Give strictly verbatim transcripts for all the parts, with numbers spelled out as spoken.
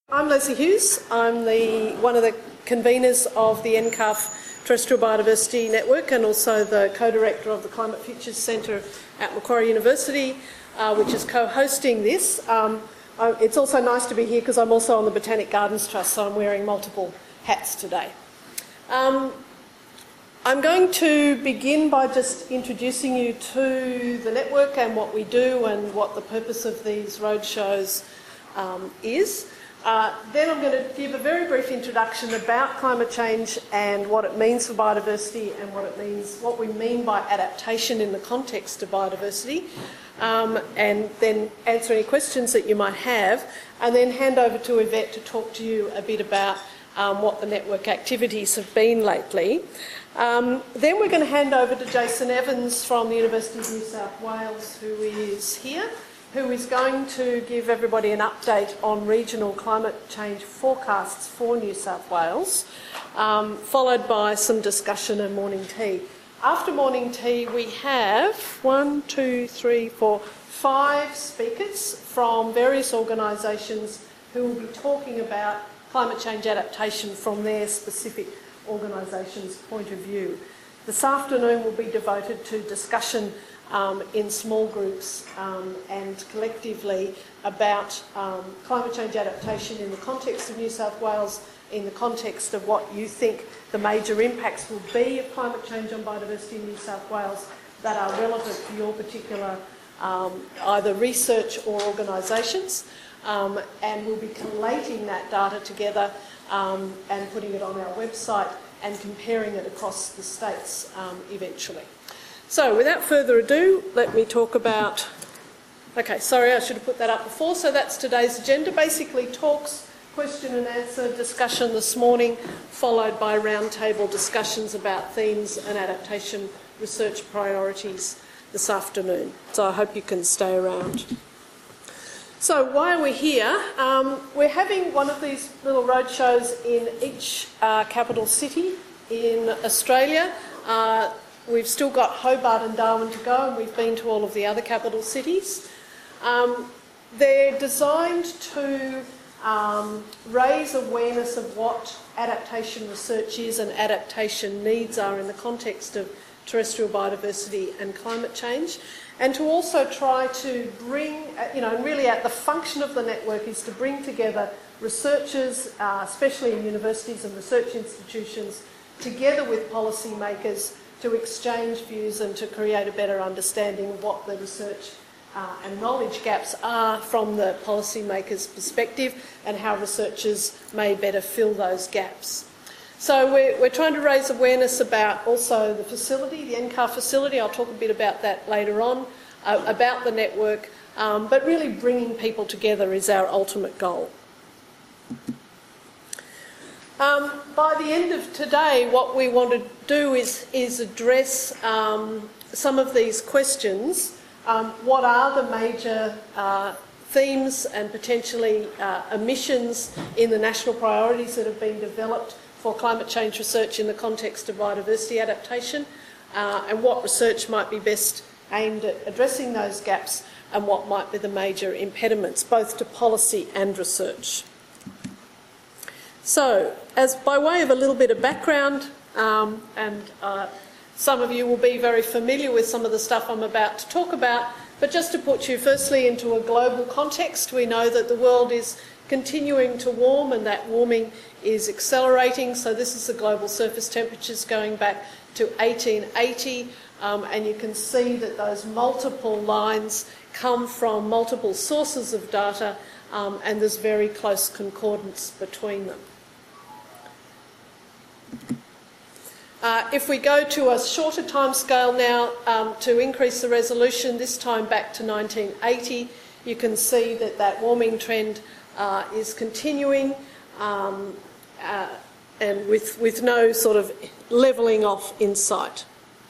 I'm Leslie Hughes. I'm the, one of the conveners of the N C A F Terrestrial Biodiversity Network and also the co-director of the Climate Futures Centre at Macquarie University, uh, which is co-hosting this. Um, I, it's also nice to be here because I'm also on the Botanic Gardens Trust, so I'm wearing multiple hats today. Um, I'm going to begin by just introducing you to the network and what we do and what the purpose of these roadshows um, is. Uh, then I'm going to give a very brief introduction about climate change and what it means for biodiversity and what it means, what we mean by adaptation in the context of biodiversity, um, and then answer any questions that you might have, and then hand over to Yvette to talk to you a bit about um, what the network activities have been lately. Um, then we're going to hand over to Jason Evans from the University of New South Wales, who is here, who is going to give everybody an update on regional climate change forecasts for New South Wales, um, followed by some discussion and morning tea. After morning tea, we have one, two, three, four, five speakers from various organisations who will be talking about climate change adaptation from their specific organisation's point of view. This afternoon will be devoted to discussion Um, in small groups um, and collectively about um, climate change adaptation in the context of New South Wales, in the context of what you think the major impacts will be of climate change on biodiversity in New South Wales that are relevant to your particular um, either research or organisations. Um, and we'll be collating that data together um, and putting it on our website and comparing it across the states um, eventually. So, without further ado, let me talk about... Okay, sorry, I should have put that up before. So that's today's agenda. Basically, talks, question and answer, discussion this morning, followed by roundtable discussions about themes and adaptation research priorities this afternoon. So I hope you can stay around. So why are we here? Um, we're having one of these little roadshows in each uh, capital city in Australia. Uh, We've still got Hobart and Darwin to go, and we've been to all of the other capital cities. Um, they're designed to um, raise awareness of what adaptation research is and adaptation needs are in the context of terrestrial biodiversity and climate change, and to also try to bring, you know, and really at the function of the network is to bring together researchers, uh, especially in universities and research institutions, together with policymakers to exchange views and to create a better understanding of what the research uh, and knowledge gaps are from the policymakers' perspective and how researchers may better fill those gaps. So we're, we're trying to raise awareness about also the facility, the N C A F facility. I'll talk a bit about that later on, uh, about the network, um, but really bringing people together is our ultimate goal. Um, by the end of today, what we want to do is, is address um, some of these questions. Um, what are the major uh, themes and potentially uh, emissions in the national priorities that have been developed for climate change research in the context of biodiversity adaptation, uh, and what research might be best aimed at addressing those gaps, and what might be the major impediments, both to policy and research. So, as by way of a little bit of background, um, and uh, some of you will be very familiar with some of the stuff I'm about to talk about, but just to put you firstly into a global context, we know that the world is continuing to warm and that warming is accelerating. So this is the global surface temperatures going back to eighteen eighty, um, and you can see that those multiple lines come from multiple sources of data, um, and there's very close concordance between them. Uh, if we go to a shorter time scale now um, to increase the resolution, this time back to nineteen eighty, you can see that that warming trend uh, is continuing um, uh, and with, with no sort of levelling off in sight.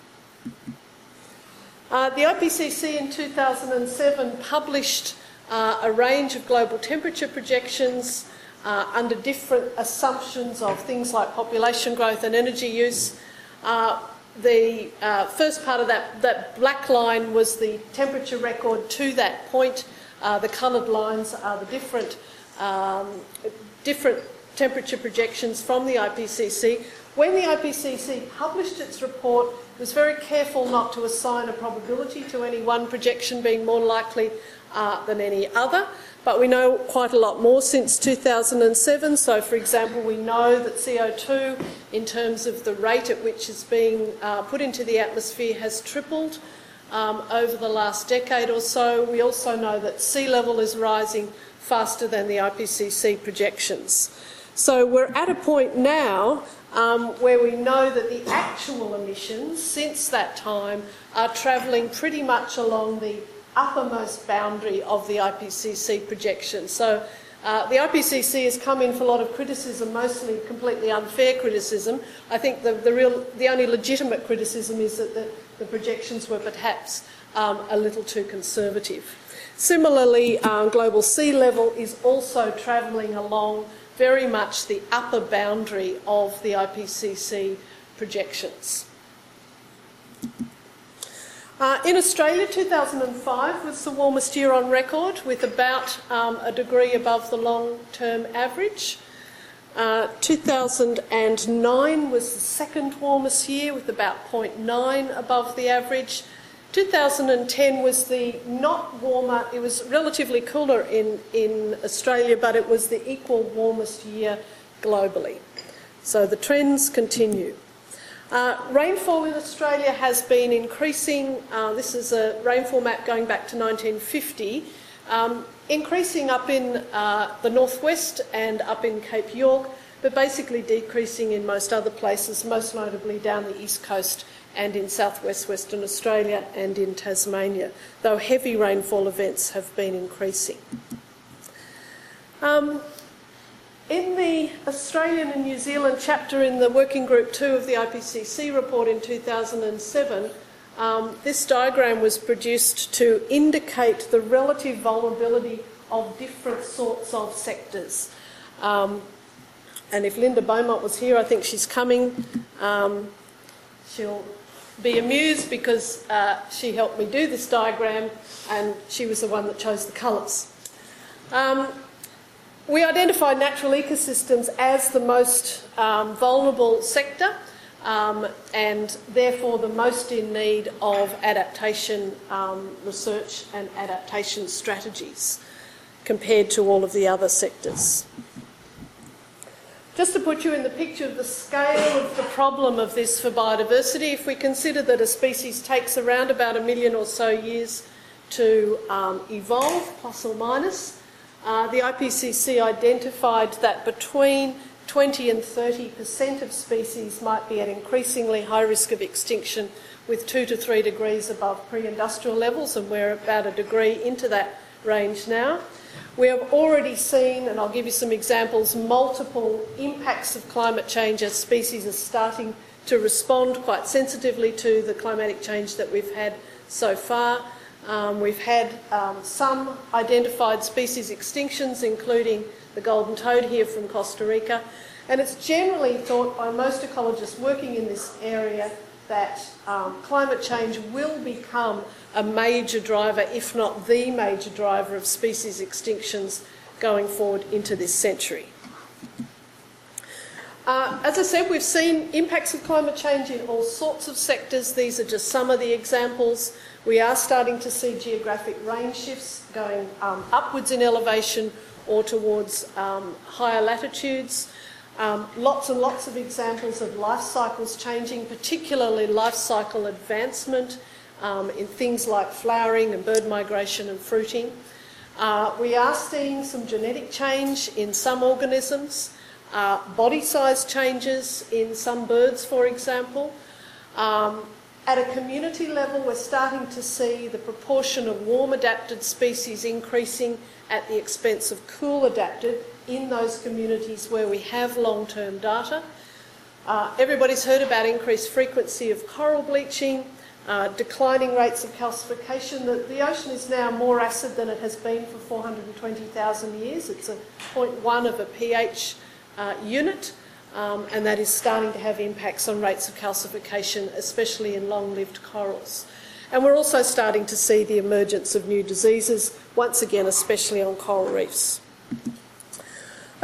Uh, the I P C C in two thousand seven published uh, a range of global temperature projections Uh, under different assumptions of things like population growth and energy use. Uh, the uh, first part of that, that black line was the temperature record to that point. Uh, the coloured lines are the different um, different temperature projections from the I P C C. When the I P C C published its report, it was very careful not to assign a probability to any one projection being more likely uh, than any other. But we know quite a lot more since two thousand seven. So, for example, we know that C O two, in terms of the rate at which it's being uh, put into the atmosphere, has tripled um, over the last decade or so. We also know that sea level is rising faster than the I P C C projections. So we're at a point now um, where we know that the actual emissions since that time are travelling pretty much along the uppermost boundary of the I P C C projection. So uh, the I P C C has come in for a lot of criticism, mostly completely unfair criticism. I think the, the, real, the only legitimate criticism is that the, the projections were perhaps um, a little too conservative. Similarly, um, global sea level is also travelling along very much the upper boundary of the I P C C projections. Uh, in Australia, two thousand five was the warmest year on record, with about um, a degree above the long-term average. Uh, two thousand nine was the second warmest year, with about zero point nine above the average. two thousand ten was the not warmer, it was relatively cooler in, in Australia, but it was the equal warmest year globally. So the trends continue. Uh, rainfall in Australia has been increasing. Uh, this is a rainfall map going back to nineteen fifty, um, increasing up in uh, the northwest and up in Cape York, but basically decreasing in most other places, most notably down the east coast and in southwest Western Australia and in Tasmania, though heavy rainfall events have been increasing. Um, in the Australian and New Zealand chapter in the Working Group two of the I P C C report in two thousand seven, um, this diagram was produced to indicate the relative vulnerability of different sorts of sectors. Um, and if Linda Beaumont was here, I think she's coming. Um, she'll be amused because uh, she helped me do this diagram and she was the one that chose the colours. Um, we identified natural ecosystems as the most um, vulnerable sector um, and therefore the most in need of adaptation um, research and adaptation strategies compared to all of the other sectors. Just to put you in the picture of the scale of the problem of this for biodiversity, if we consider that a species takes around about a million or so years to um, evolve, plus or minus, uh, the I P C C identified that between twenty and thirty percent of species might be at increasingly high risk of extinction with two to three degrees above pre-industrial levels, and we're about a degree into that range now. We have already seen, and I'll give you some examples, multiple impacts of climate change as species are starting to respond quite sensitively to the climatic change that we've had so far. Um, we've had um, some identified species extinctions, including the golden toad here from Costa Rica, and it's generally thought by most ecologists working in this area that um, climate change will become a major driver, if not the major driver, of species extinctions going forward into this century. Uh, as I said, we've seen impacts of climate change in all sorts of sectors. These are just some of the examples. We are starting to see geographic range shifts going um, upwards in elevation or towards um, higher latitudes. Um, lots and lots of examples of life cycles changing, particularly life cycle advancement um, in things like flowering and bird migration and fruiting. Uh, we are seeing some genetic change in some organisms, uh, body size changes in some birds, for example. Um, at a community level, we're starting to see the proportion of warm adapted species increasing at the expense of cool adapted in those communities where we have long-term data. Uh, everybody's heard about increased frequency of coral bleaching, uh, declining rates of calcification. The, the ocean is now more acid than it has been for four hundred twenty thousand years. It's a zero point one of a pH uh, unit, um, and that is starting to have impacts on rates of calcification, especially in long-lived corals. And we're also starting to see the emergence of new diseases, once again, especially on coral reefs.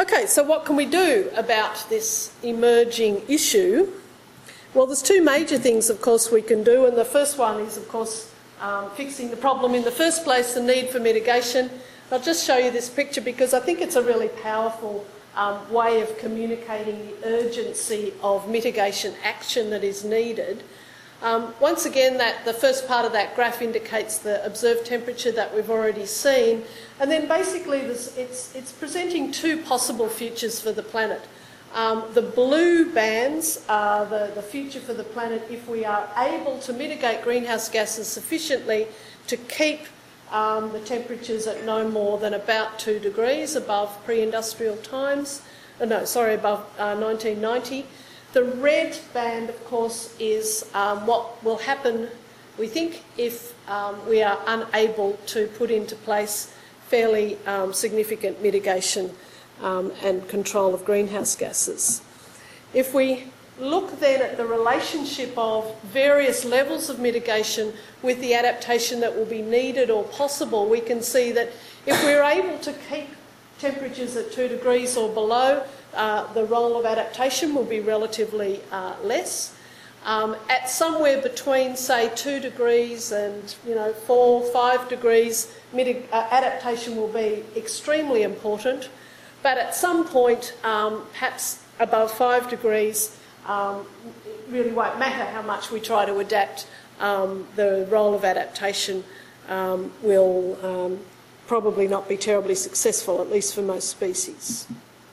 Okay, so what can we do about this emerging issue? Well, there's two major things, of course, we can do, and the first one is, of course, um, fixing the problem in the first place, the need for mitigation. I'll just show you this picture because I think it's a really powerful um, way of communicating the urgency of mitigation action that is needed. Um, once again, that the first part of that graph indicates the observed temperature that we've already seen, and then basically this, it's, it's presenting two possible futures for the planet. Um, the blue bands are the, the future for the planet if we are able to mitigate greenhouse gases sufficiently to keep um, the temperatures at no more than about two degrees above pre-industrial times. Oh, no, sorry, above uh, nineteen ninety. The red band, of course, is um, what will happen, we think, if um, we are unable to put into place fairly um, significant mitigation um, and control of greenhouse gases. If we look then at the relationship of various levels of mitigation with the adaptation that will be needed or possible, we can see that if we're able to keep temperatures at two degrees or below, Uh, the role of adaptation will be relatively uh, less. Um, at somewhere between, say, two degrees and, you know, four, five degrees, mitig- uh, adaptation will be extremely important. But at some point, um, perhaps above five degrees, um, it really won't matter how much we try to adapt. Um, the role of adaptation um, will um, probably not be terribly successful, at least for most species.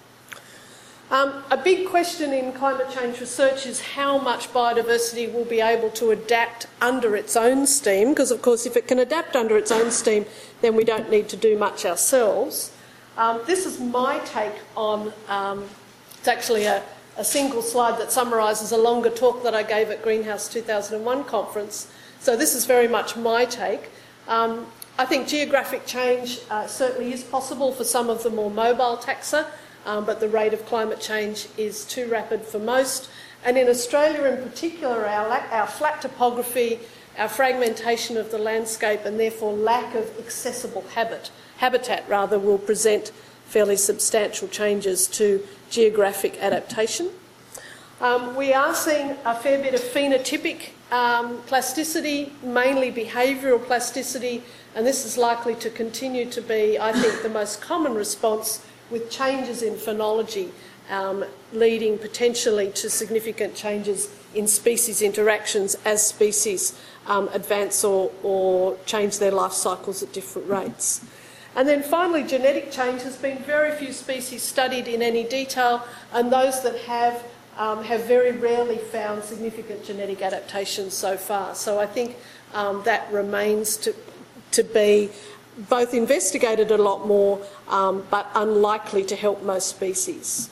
Um, a big question in climate change research is how much biodiversity will be able to adapt under its own steam, because of course if it can adapt under its own steam then we don't need to do much ourselves. Um, this is my take on, um, it's actually a, a single slide that summarises a longer talk that I gave at Greenhouse two thousand one conference, so this is very much my take. Um, I think geographic change uh, certainly is possible for some of the more mobile taxa, Um, but the rate of climate change is too rapid for most. And in Australia in particular, our, our flat topography, our fragmentation of the landscape and therefore lack of accessible habit, habitat rather, will present fairly substantial changes to geographic adaptation. Um, we are seeing a fair bit of phenotypic um, plasticity, mainly behavioural plasticity, and this is likely to continue to be, I think, the most common response, with changes in phenology um, leading potentially to significant changes in species interactions as species um, advance or, or change their life cycles at different rates. And then finally, genetic change. Has been very few species studied in any detail, and those that have um, have very rarely found significant genetic adaptations so far. So I think um, that remains to, to be both investigated a lot more, um, but unlikely to help most species.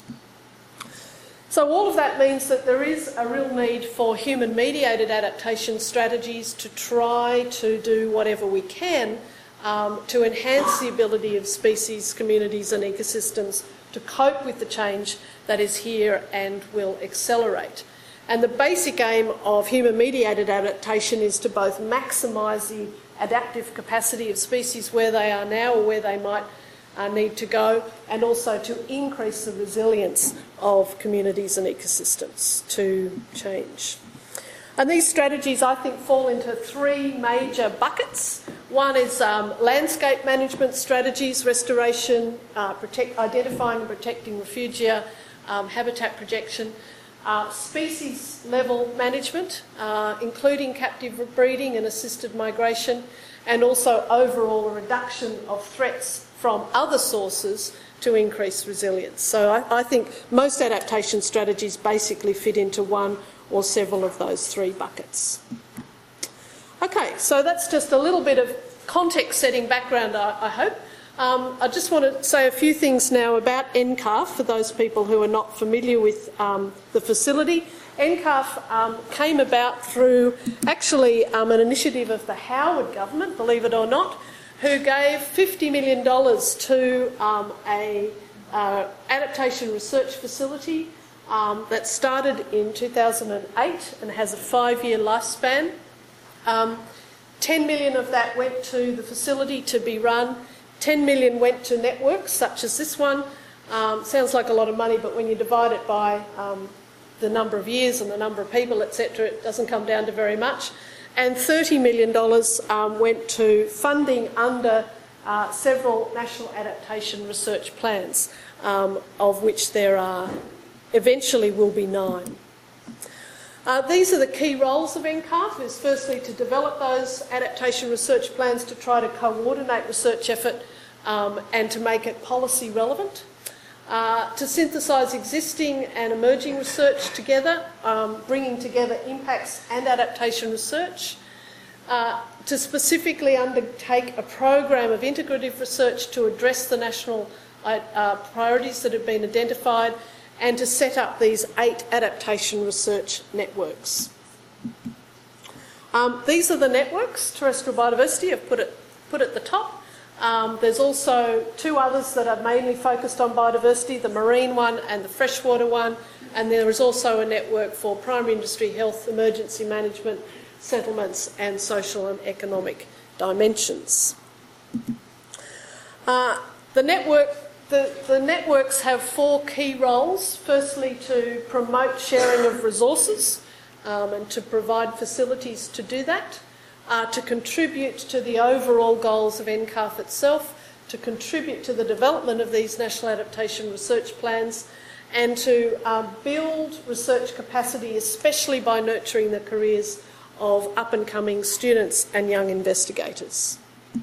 So all of that means that there is a real need for human-mediated adaptation strategies to try to do whatever we can um, to enhance the ability of species, communities and ecosystems to cope with the change that is here and will accelerate. And the basic aim of human-mediated adaptation is to both maximise the adaptive capacity of species where they are now or where they might uh, need to go, and also to increase the resilience of communities and ecosystems to change. And these strategies, I think, fall into three major buckets. One is um, landscape management strategies, restoration, uh, protect, identifying and protecting refugia, um, habitat projection. Uh, species level management, uh, including captive breeding and assisted migration, and also overall reduction of threats from other sources to increase resilience. So I, I think most adaptation strategies basically fit into one or several of those three buckets. Okay, so that's just a little bit of context setting background, I, I hope. Um, I just want to say a few things now about N C A F for those people who are not familiar with um, the facility. N C A F um, came about through actually um, an initiative of the Howard government, believe it or not, who gave fifty million dollars to um, a uh, adaptation research facility um, that started in two thousand eight and has a five-year lifespan. Um, ten million dollars of that went to the facility to be run. ten million dollars went to networks such as this one, Um, sounds like a lot of money, but when you divide it by um, the number of years and the number of people, et cetera, it doesn't come down to very much. And thirty million dollars um, went to funding under uh, several national adaptation research plans, um, of which there are, eventually will be nine. Uh, these are the key roles of N C A F, is firstly to develop those adaptation research plans to try to coordinate research effort um, and to make it policy relevant. Uh, to synthesise existing and emerging research together, um, bringing together impacts and adaptation research, uh, to specifically undertake a program of integrative research to address the national uh, uh, priorities that have been identified, and to set up these eight adaptation research networks. Um, these are the networks. Terrestrial biodiversity, I've put it, put at the top. Um, there's also two others that are mainly focused on biodiversity, the marine one and the freshwater one, and there is also a network for primary industry health, emergency management, settlements and social and economic dimensions. Uh, the, network, the, the networks have four key roles. Firstly, to promote sharing of resources um, and to provide facilities to do that. Uh, to contribute to the overall goals of N C A F itself, to contribute to the development of these national adaptation research plans, and to uh, build research capacity, especially by nurturing the careers of up-and-coming students and young investigators.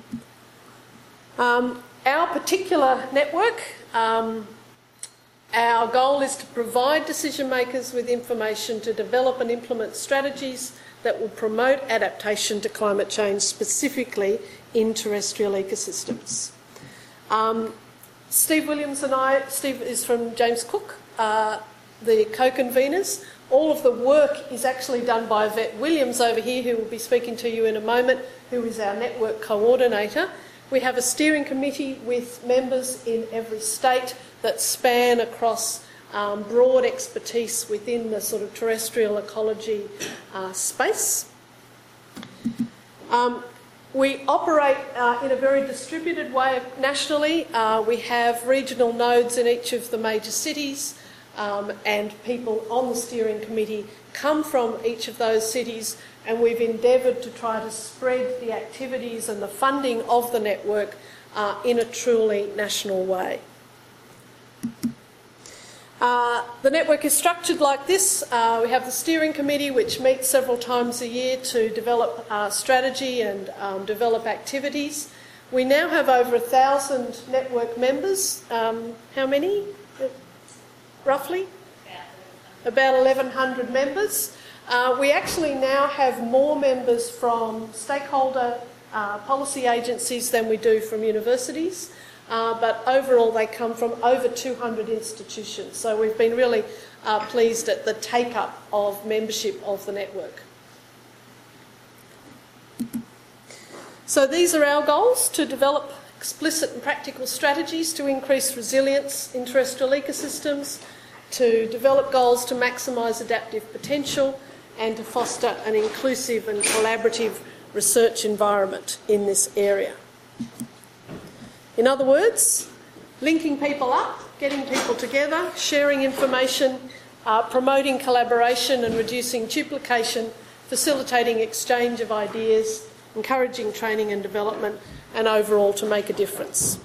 Um, our particular network, um, our goal is to provide decision makers with information to develop and implement strategies that will promote adaptation to climate change, specifically in terrestrial ecosystems. Um, Steve Williams and I, Steve is from James Cook, uh, the co-conveners. All of the work is actually done by Yvette Williams over here, who will be speaking to you in a moment, who is our network coordinator. We have a steering committee with members in every state that span across Um, broad expertise within the sort of terrestrial ecology uh, space. Um, we operate uh, in a very distributed way nationally. Uh, we have regional nodes in each of the major cities, um, and people on the steering committee come from each of those cities, and we've endeavoured to try to spread the activities and the funding of the network uh, in a truly national way. Uh, the network is structured like this. Uh, we have the steering committee, which meets several times a year to develop uh, strategy and um, develop activities. We now have over a thousand network members. Um, how many, roughly? About eleven hundred members. Uh, we actually now have more members from stakeholder uh, policy agencies than we do from universities. Uh, but overall they come from over two hundred institutions. So we've been really uh, pleased at the take-up of membership of the network. So these are our goals: to develop explicit and practical strategies to increase resilience in terrestrial ecosystems, to develop goals to maximise adaptive potential, and to foster an inclusive and collaborative research environment in this area. In other words, linking people up, getting people together, sharing information, uh, promoting collaboration and reducing duplication, facilitating exchange of ideas, encouraging training and development, and overall to make a difference.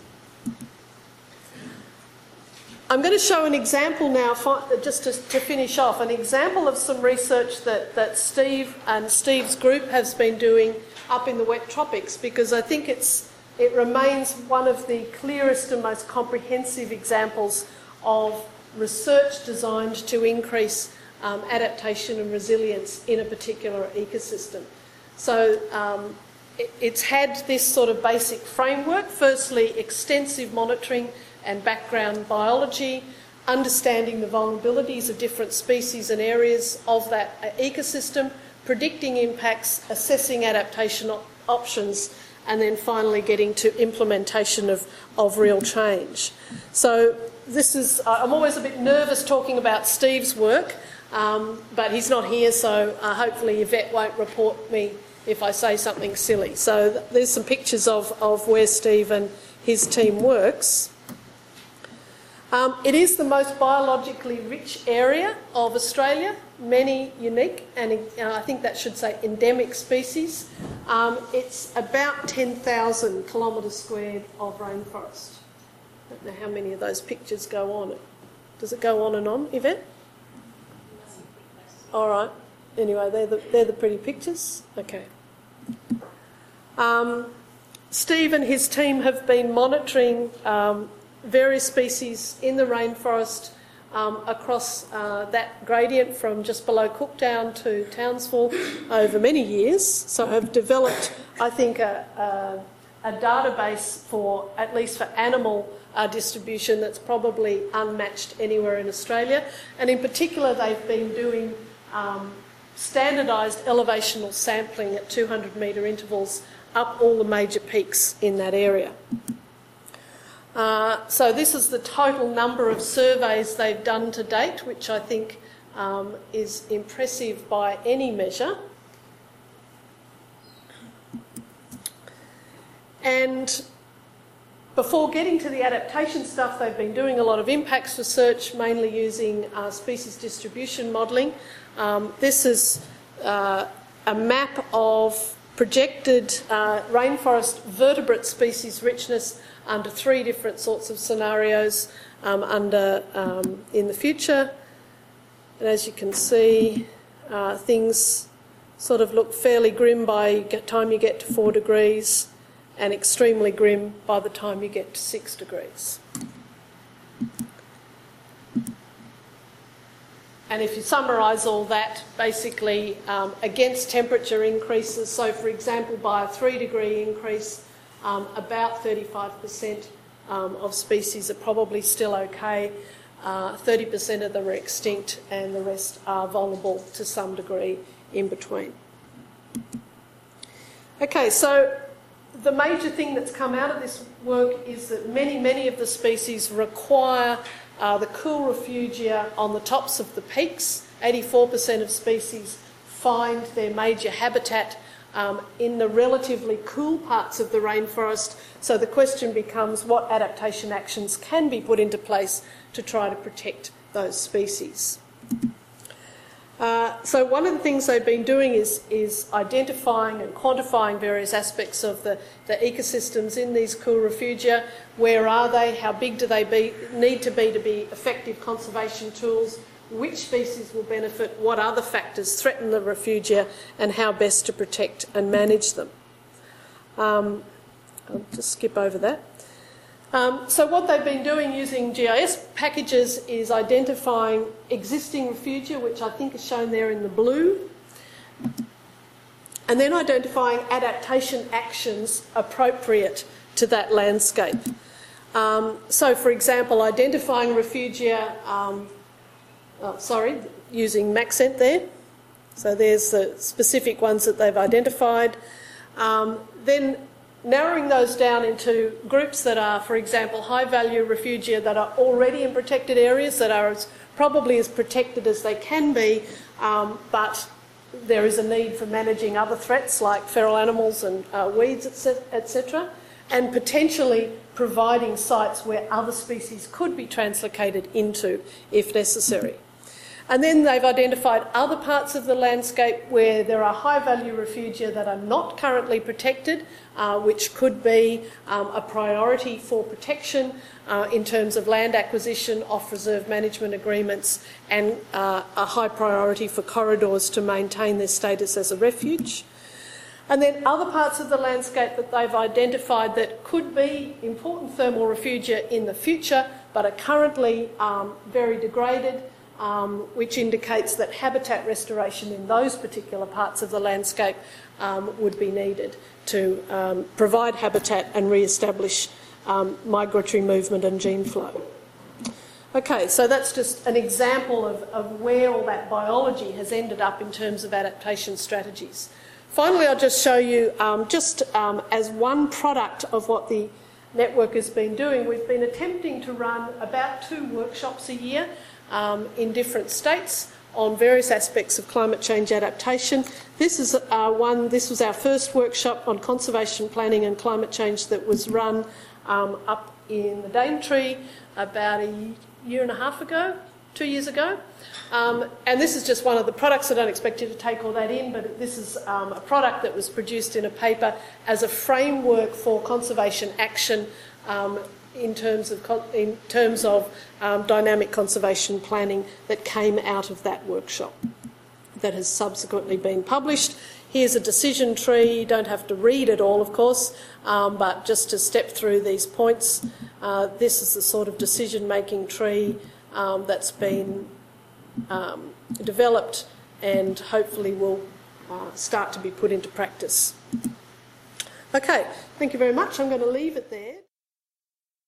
I'm going to show an example now, just to, to finish off, an example of some research that, that Steve and Steve's group has been doing up in the wet tropics, because I think it's It remains one of the clearest and most comprehensive examples of research designed to increase um, adaptation and resilience in a particular ecosystem. So um, it, it's had this sort of basic framework. Firstly, extensive monitoring and background biology, understanding the vulnerabilities of different species and areas of that ecosystem, predicting impacts, assessing adaptation op- options, and then finally getting to implementation of, of real change. So this is, I'm always a bit nervous talking about Steve's work, um, but he's not here, so uh, hopefully Yvette won't report me if I say something silly. So th- there's some pictures of, of where Steve and his team works. Um, it is the most biologically rich area of Australia, many unique and uh, I think that should say endemic species. Um, it's about ten thousand kilometres squared of rainforest. I don't know how many of those pictures go on. Does it go on and on, Yvette? All right. Anyway, they're the, they're the pretty pictures. Okay. Um, Steve and his team have been monitoring um, various species in the rainforest um, across uh, that gradient from just below Cooktown to Townsville over many years. So have developed, I think, a, a, a database for, at least for animal uh, distribution, that's probably unmatched anywhere in Australia. And in particular, they've been doing um, standardised elevational sampling at two hundred metre intervals up all the major peaks in that area. Uh, so this is the total number of surveys they've done to date, which I think um, is impressive by any measure. And before getting to the adaptation stuff, they've been doing a lot of impacts research, mainly using uh, species distribution modelling. Um, this is uh, a map of projected uh, rainforest vertebrate species richness under three different sorts of scenarios um, under um, in the future. And as you can see, uh, things sort of look fairly grim by the time you get to four degrees and extremely grim by the time you get to six degrees. And if you summarise all that, basically um, against temperature increases, so for example by a three degree increase, um, about thirty-five percent um, of species are probably still okay, uh, thirty percent of them are extinct and the rest are vulnerable to some degree in between. Okay, so the major thing that's come out of this work is that many, many of the species require Uh, the cool refugia on the tops of the peaks. eighty-four percent of species find their major habitat um, in the relatively cool parts of the rainforest. So the question becomes what adaptation actions can be put into place to try to protect those species. Uh, so one of the things they've been doing is, is identifying and quantifying various aspects of the, the ecosystems in these cool refugia. Where are they? How big do they be, need to be to be effective conservation tools? Which species will benefit? What other factors threaten the refugia? And how best to protect and manage them? Um, I'll just skip over that. Um, so what they've been doing using G I S packages is identifying existing refugia, which I think is shown there in the blue, and then identifying adaptation actions appropriate to that landscape. Um, so, for example, identifying refugia, um, oh, sorry, using Maxent there. So there's the specific ones that they've identified. Um, then narrowing those down into groups that are, for example, high-value refugia that are already in protected areas, that are as, probably as protected as they can be, um, but there is a need for managing other threats like feral animals and uh, weeds, et cetera, and potentially providing sites where other species could be translocated into if necessary. And then they've identified other parts of the landscape where there are high-value refugia that are not currently protected, uh, which could be um, a priority for protection uh, in terms of land acquisition, off-reserve management agreements, and uh, a high priority for corridors to maintain their status as a refuge. And then other parts of the landscape that they've identified that could be important thermal refugia in the future, but are currently um, very degraded, Um, which indicates that habitat restoration in those particular parts of the landscape um, would be needed to um, provide habitat and re-establish um, migratory movement and gene flow. Okay, so that's just an example of, of where all that biology has ended up in terms of adaptation strategies. Finally, I'll just show you, um, just um, as one product of what the network has been doing, we've been attempting to run about two workshops a year Um, in different states on various aspects of climate change adaptation. This is uh, one. This was our first workshop on conservation planning and climate change that was run um, up in the Daintree about a year and a half ago, two years ago. Um, and this is just one of the products. I don't expect you to take all that in, but this is um, a product that was produced in a paper as a framework for conservation action um, in terms of, in terms of um, dynamic conservation planning that came out of that workshop, that has subsequently been published. Here's a decision tree. You don't have to read it all, of course, um, but just to step through these points, uh, this is the sort of decision-making tree um, that's been um, developed and hopefully will uh, start to be put into practice. Okay, thank you very much. I'm going to leave it there.